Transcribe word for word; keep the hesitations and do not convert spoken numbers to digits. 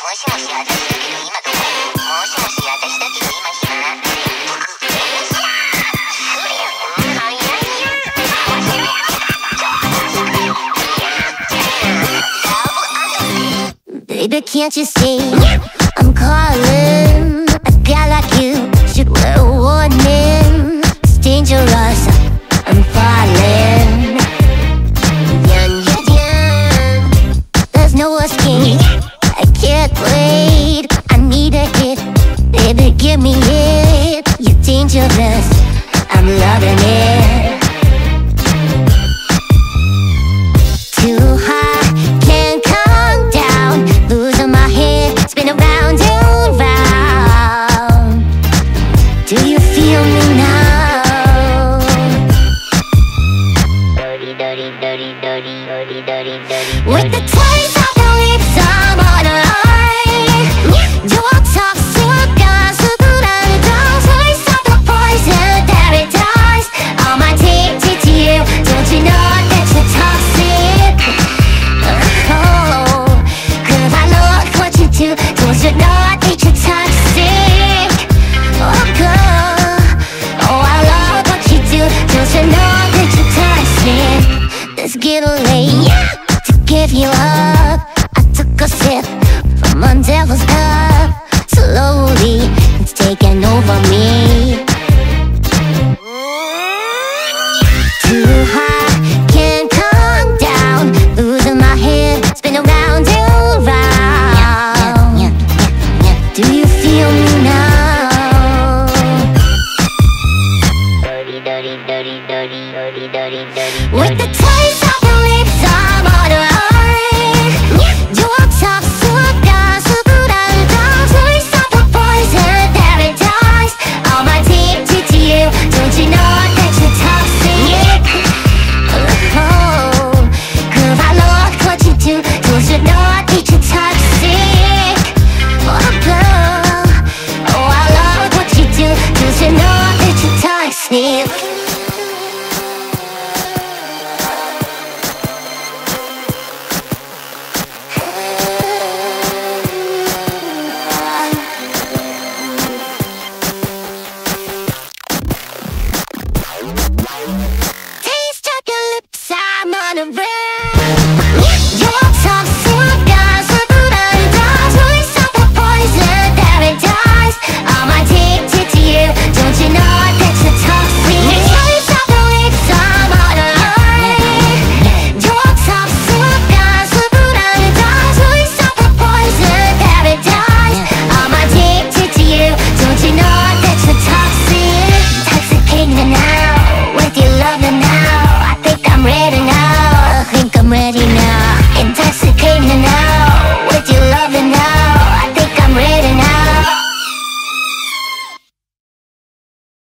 しもし私だけど今どこ？もしもし私だけど今暇？僕電車だ。それより早いや。もしもやめた。Baby, can't you see? I'm calling. A guy like you should wear a warning. It's dangerous. I'm falling. Young, young, young. There's no escape. I can't wait. I need a hit. Baby, give me it. You're dangerous. I'm loving it. Too high, can't come down. Losing my head, spin around and round. Do you feel me now? Dirty, dirty, dirty, dirty, dirty, dirty, dirty. With the taste of your lips, I'm on a high. Your toxic gas, good down. Taste of the poison paradise. All my addicted to you. Don't you know that you're toxic? Oh, cause I love what you do. Don't you know that you're toxic? Oh, girl, oh, I love what you do. Don't you know that you're toxic? Let's get late to give you up. I took a sip from Mandela's cup.